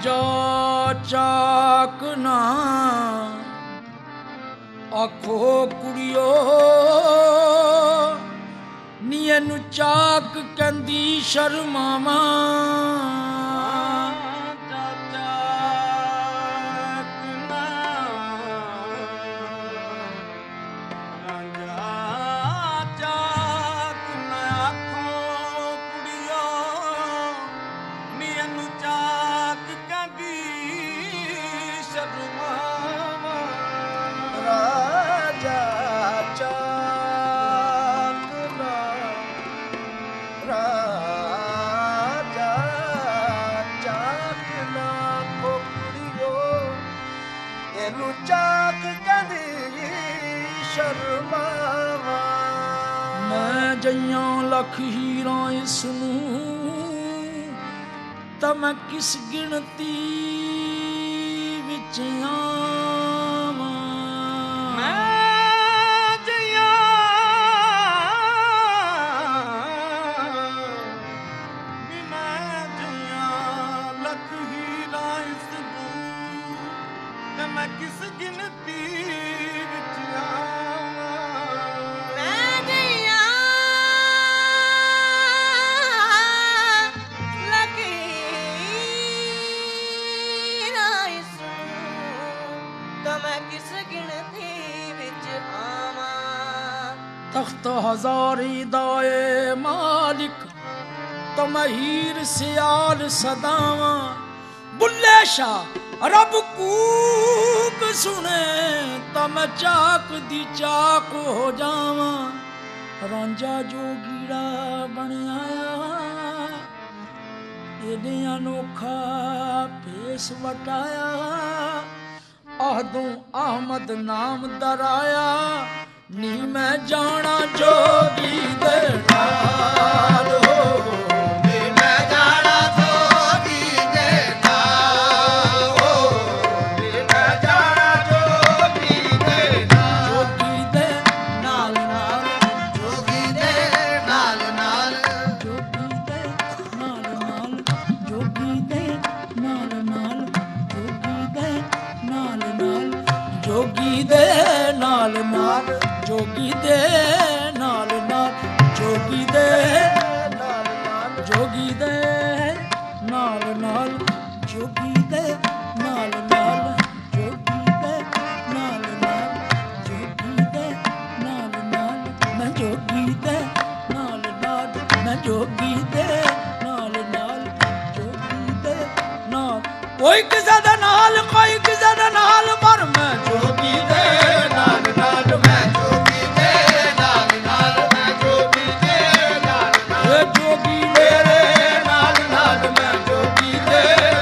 ਰਾਜਾ ਚਾਕ ਨਾ ਆਖੋ ਕੁੜਿਓ ਨੀ ਇਹਨੂੰ ਚਾਕ ਕਹਿੰਦੀ ਸ਼ਰਮਾਵਾਂ ਮੈਂ ਜਈਆਂ ਲੱਖ ਹੀਰਾਂ ਇਸ ਨੂੰ ਤਾਂ ਮੈਂ ਕਿਸ ਗਿਣਤੀ ਵਿੱਚ ਆਵਾਂ ਮੈਂ ਜਈਆਂ ਵੀ ਮੈਂ ਜਈਆਂ ਲੱਖ ਹੀਰਾਂ ਇਸ ਨੂੰ ਤਾਂ ਮੈਂ ਕਿਸ ਗਿਣਤੀ ਵਿੱਚ ਆਵਾਂ ਮੈਂ ਜਈਆਂ ਲੱਖ ਹੀਰਾਂ ਇਸ ਨੂੰ ਤਾਂ ਮੈਂ ਕਿਸ ਗਿਣਤੀ ਵਿੱਚ ਆਵਾਂ ਤਖਤ ਹਜ਼ਾਰੀ ਦਾਏ ਮਾਲਿਕ ਤਾਂ ਮੈਂ ਹੀਰ ਸਿਆਲ ਸਦਾਵਾਂ ਬੁੱਲੇ ਸ਼ਾਹ ਰੱਬ ਕੂਕ ਸੁਣੇ ਤਾਂ ਮੈਂ ਚਾਕ ਦੀ ਚਾਕ ਹੋ ਜਾਵਾਂ ਰਾਂਝਾ ਜੋਗੀੜਾ ਬਣ ਆਇਆ ਇਹਨੇ ਅਨੋਖਾ ਭੇਸ ਵਟਾਇਆ ਆਹਦੋਂ ਅਹਮਦ ਨਾਮ ਦਰਾਇਆ ਨੀ ਮੈਂ ਜਾਣਾ ਜੋਗੀ ਦੇ ਨਾਲ ਹੋ ਨੀ ਮੈਂ ਜਾਣਾ ਜੋਗੀ ਦੇ ਨਾਲ ਹੋ ਨੀ ਮੈਂ ਜਾਣਾ ਜੋਗੀ ਦੇ ਨਾਲ ਜੋਗੀ ਦੇ ਨਾਲ ਨਾਲ ਜੋਗੀ ਦੇ ਨਾਲ ਨਾਲ ਜੋਗੀ ਦੇ ਨਾਲ ਨਾਲ ਜੋਗੀ ਦੇ ਨਾਲ ਨਾਲ ਜੋਗੀ ਦੇ ਨਾਲ ਨਾਲ ਜੋਗੀ ਦੇ ਨਾਲ ਨਾਲ ਜੋਗੀ ਦੇ ਨਾਲ ਨਾਲ ਜੋਗੀ ਦੇ ਨਾਲ ਨਾਲ ਜੋਗੀ ਦੇ ਨਾਲ ਨਾਲ ਜੋਗੀ ਦੇ ਨਾਲ ਨਾਲ ਜੋਗੀ ਦੇ ਨਾਲ ਨਾਲ ਮੈਂ ਜੋਗੀ ਦੇ ਨਾਲ ਨਾਲ ਮੈਂ ਜੋਗੀ ਦੇ ਨਾਲ ਨਾਲ ਜੋਗੀ ਦੇ ਨਾਲ ਕੋਈ ਕਿਸੇ ਦੇ ਨਾਲ ਕੋਈ ਕਿਸੇ ਦੇ ਨਾਲ ਪਰ ਮੈਂ ਜੋਗੀ ਦੇ ਨਾਲ ਨਾਲ ਮੈਂ ਜੋਗੀ ਦੇ ਨਾਲ ਨਾਲ ਮੈਂ ਜੋਗੀ ਦੇ ਨਾਲ ਨਾਲ ਜੋਗੀ ਮੇਰੇ ਨਾਲ ਨਾਲ ਮੈਂ ਜੋਗੀ ਦੇ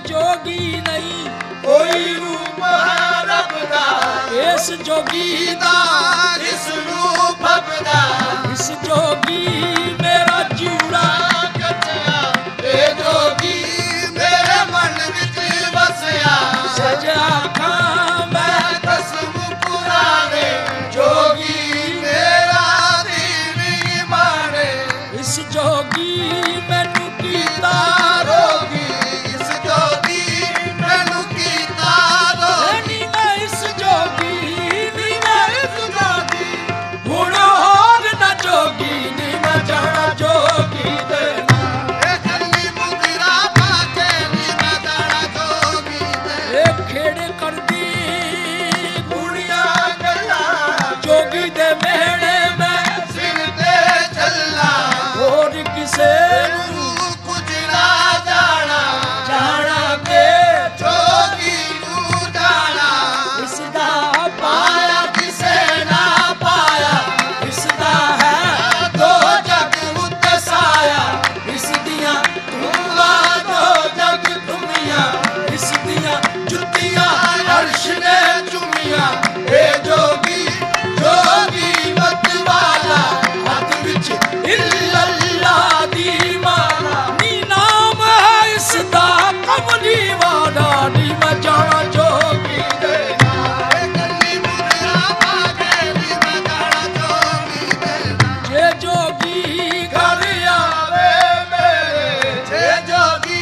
जोगी नहीं कोई रूप है रब दा इस जोगी दा इस रूप दा इस जोगी मेरा जूड़ा कचया ए जोगी मेरे मन विच बसया सजा खां मैं कसम पुराने जोगी मेरा दीन माने इस जोगी मैनू कीता रोगी इस जोगी मैनू कीता रोगी नी मैं इस जोगी नी मैं इस जोगी हुण होर ना जोगी नी मैं जाना जोगी दे ए खली मुदरा पाके नी मैं जाना जोगी दे ए खेड़ करदी कुड़िया गल्ला जोगी दे मेहणे मैं सिर ते चला होर किसे नू कुछ ना जाना जाना के जोगी नू जाना इसदा पाया पाया किसे ना पाया इसदा है दो जग उत्ते साया इस दियां तुमा दो जग दुनिया इस दियां जुत्तियां अर्श ने चुमिया ए जोगी जोगी मत वाला हथ विच इल्लल्लाह दी माला नी नाम है इसदा कमली वाला नी मैं जाना जोगी दे कली मुदरा पाके नी मैं जाना जोगी दे जे जोगी घर आवे मेरे छे जोगी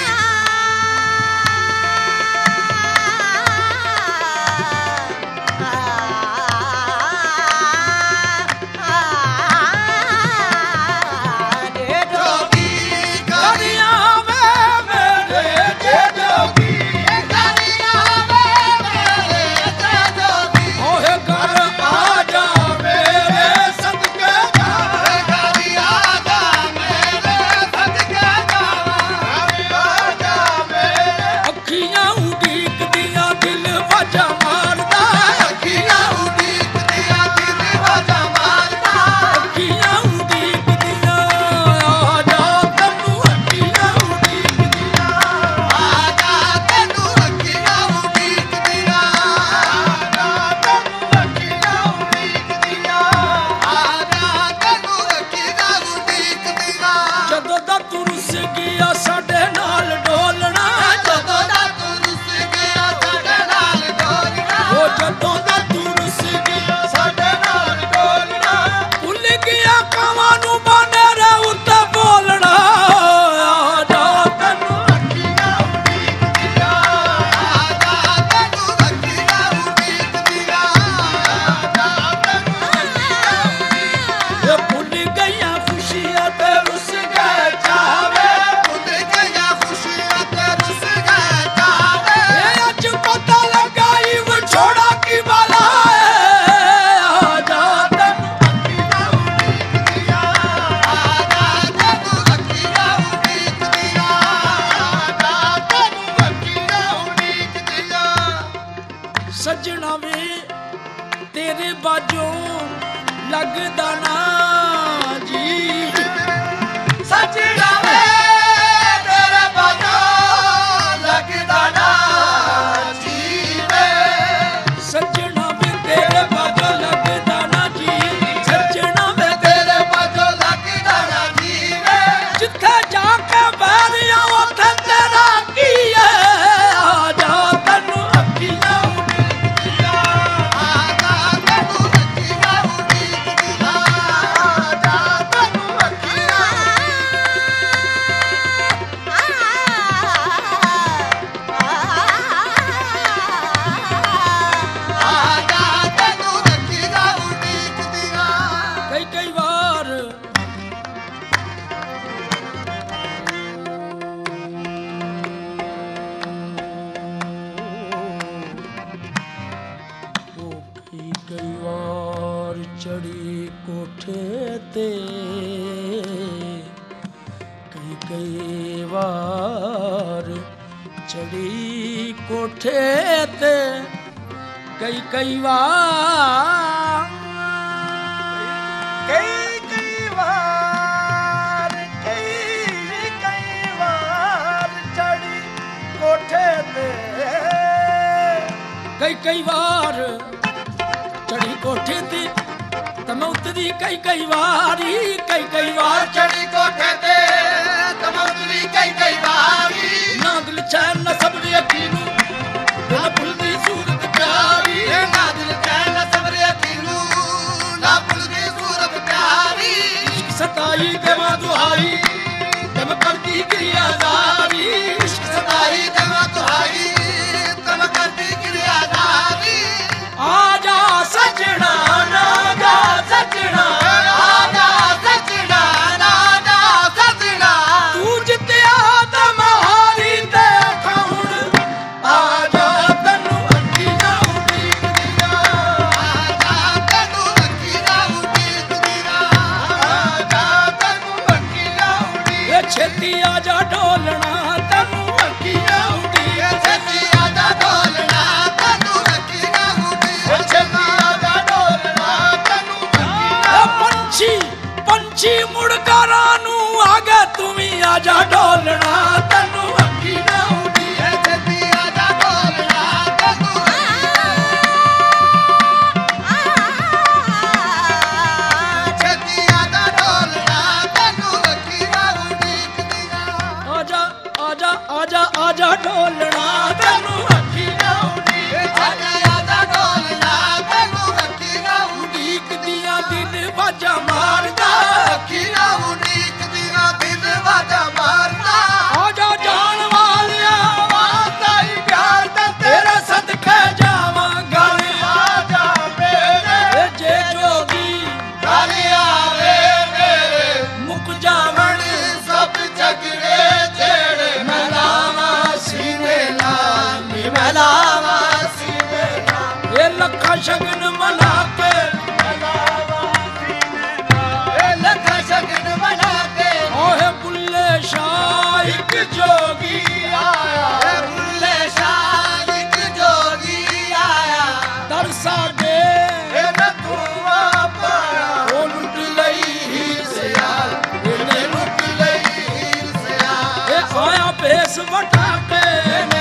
जोगी घर आवे मेरे जे जोगी ओहे घर आ जा मेरे सदके अखियां उड़ीक दियां दिल वजा मारदा अखियां उड़ीक दियां आ जा तन्नू अखियां उड़ीक ਜਦੋਂ ਦਾ ਤੂੰ ਰੁੱਸ ਗਿਆ ਸਾਡੇ ਨਾਲ ਡੋਲਣਾ ਉਹ ਜਦੋਂ ਦਾ ਤੂੰ ਰੁੱਸ ਗਿਆ ਭੁੱਲ ਗਿਆ ਕਾਵਾਂ ਨੂੰ ਬਾਨੇਰੇ ਉੱਤੇ ਬੋਲਣਾ ਆ ਜਾ ਤੈਨੂੰ ਇਹ ਭੁੱਲ ਗਈਆਂ ਖੁਸ਼ੀਆਂ ਤੇ ਰੁੱਸ ਗਏ ਚਾਵੇ ਇਹ ਅੱਜ ਪਤਾ ਲੱਗਾ ਈ ਵਿਛੋੜਾ ਕੀ ਵਾਲਾ ਹੈ ਆ ਜਾ ਤੈਨੂੰ ਸੱਜਣਾ ਵੇ ਤੇਰੇ ਬਾਝੋਂ ਲੱਗਦਾ ਨਾ ਜੀ ਸੱਜਣਾ ਵੇ ਤੇਰੇ ਬਾਝੋਂ ਲੱਗਦਾ ਨਾ ਜੀਵੇ ਸੱਜਣਾ ਵੇ ਤੇਰੇ ਬਾਝੋਂ ਲੱਗਦਾ ਨਾ ਜੀ ਸੱਜਣਾ ਵੇ ਤੇਰੇ ਬਾਝੋਂ ਲੱਗਦਾ ਨਾ ਜੀਵੇ ਜਿੱਥੇ ਜਾ ਕੇ ਬੈਰੀਆਂ ਉੱਥੇ ਤੇਰਾ ਕੀ ਹੈ ਆ ਜਾ ਤੈਨੂੰ ਅੱਖੀਆਂ ਕਈ ਵਾਰ ਕਈ ਵਾਰ ਚੜੀ ਕੋਠੇ ਤੇ ਕਈ ਵਾਰ ਚੜੀ ਕੋਠੇ ਤੇ ਕਈ ਵਾਰ ਕਈ ਵਾਰ ਚੜੀ ਕੋਠੇ ਕਈ ਵਾਰ ਚੜੀ ਕੋਠੇ ਤੇ ਤਮ ਉਤਰੀ ਕਈ ਵਾਰੀ ਕਈ ਵਾਰ ਚੜੀ ਕੋਠੇ ਤੇ ਤਮੌਤਰੀ ਕਈ ਵਾਰੀ ਨਾ ਦਿਲ ਚੈਨ ਨਾ ਸਬਰ ਯਕੀਨ ਨਾ ਭੁੱਲਦੀ ਸੂਰਤ ਪਿਆਰੀ ਇਹ ਨਾ ਦਿਲ ਚੈਨ ਨਾ ਸਬਰ ਯਕੀਨੂ ਨਾ ਭੁੱਲਦੀ ਸੂਰਤ ਪਿਆਰੀ ਸਤਾਈ ਦੇਵਾਂ ਦੁਹਾਈ ਤਮ ਕਰਦੀ ਕਿਰਿਆਦਾਰੀ ਇਸ਼ਕ ਸਤਾਈ ਦੇਵਾਂ ਤੁਹਾਈ ਤਮ ਕਰਦੀ ਕਿਰਿਆਦਾਰੀ ਆ ਜਾ ਸਜਣਾ ਨਾ ਜਾ ਸਜਣਾ ਆਜਾ ਸਜਣਾ ਨਾਜਾ ਸਜਣਾ ਤੂੰ ਜਿੱਤਿਆ ਤਾਂ ਮਹਾਰੀ ਤੇ ਖਾਉਣ ਆ ਜਾ ਤੈਨੂੰ ਅੱਖੀ ਨਾ ਉਡੀਕਦੀਆਂ ਆਜਾ ਤੈਨੂੰ ਅੱਖੀ ਨਾ ਉਡੀਕਦੀਆਂ ਆਜਾ ਤੈਨੂੰ ਅੱਖੀ ਨਾ ਉਡੀਕ ਇਹ ਛੇਤੀ ਆ ਜਾ ਢੋਲਣਾ ਤੈਨੂੰ ਅੱਖੀ ਨਾ ਉਡੀਕ ਛੇਤੀ ਆਜਾ ਢੋਲਣਾ ਤੈਨੂੰ ਅੱਖੀ ਨਾ ਉਡੀਕ ਛੇਤੀ ਆਜਾ ਢੋਲਣਾ ਤੈਨੂੰ ਇਹ ਪੰਛੀ ਮੁੜ ਘਰਾਂ ਨੂੰ ਆ ਗਿਆ ਤੂੰ ਵੀ ਆ ਜਾ ਢੋਲਣਾ ਤੈਨੂੰ ਅੱਖੀ ਨਾ ਉਡੀਕ ਛੇਤੀ ਆਜਾ ਢੋਲਣਾ ਤੈਨੂੰ ਛੇਤੀ ਆਜਾ ਢੋਲਣਾ ਤੈਨੂੰ ਅੱਖੀ ਨਾ ਉਡੀਕਦੀਆਂ ਆਜਾ ਢੋਲਣਾ ਤੈਨੂੰ ਅੱਖੀ ਨਾ ਉਡੀਕ ਆਜਾ ਆਜਾ ਢੋਲਣਾ ਤੈਨੂੰ ਅੱਖੀ ਨਾ ਉਡੀਕਦੀਆਂ ਦਿਲ ਵਾਜਾਂ ਮਾਰਦਾ ਅੱਖੀ ਨਾ ਉਡੀਕਦੀਆਂ ਦਿਲ ਵਾਜਾ ਮਾਰਦਾ ਆਜਾ ਜਾਣ ਵਾਲਿਆ ਵਾਸਤਾ ਹੀ ਪਿਆਰ ਦਾ ਤੇਰੇ ਸਦਕੇ ਜਾਵਾਂ ਗਾਲਿਆ ਆਜਾ ਮੇਰੇ ਇਹ ਜੇ ਜੋਗੀ ਗੱਲ ਆਵੇ ਮੇਰੇ ਮੁੱਕ ਜਾਵਣ ਸਭ ਝਗੜੇ ਜਿਹੜੇ ਮਲਾਵਾ ਸੀਨੇ ਨਾਲ ਨੀ ਮਲਾਵਾ ਸੀਨੇ ਨਾਲ ਇਹ ਲੱਖਾਂ ਸ਼ਗਨ ਮਨਾ ਕੇ ਇਹ ਲੱਖਾਂ ਸ਼ਗਨ ਬਣਾ ਕੇ ਓਏ ਬੁੱਲੇ ਸ਼ਾਹ ਇੱਕ ਜੋਗੀ ਆਇਆ ਇਹ ਬੁੱਲੇ ਸ਼ਾਹ ਇੱਕ ਜੋਗੀ ਆਇਆ ਦਰ ਸਾਡੇ ਇਹ ਨਥੂਆ ਪਾਇਆ ਉਹ ਲੁੱਟ ਲਈ ਹੀਰ ਸਿਆਲ ਇਹਨੇ ਲੁੱਟ ਲਈ ਹੀਰ ਸਿਆ ਇਹ ਆਇਆ ਭੇਸ ਵਟਾ ਕੇ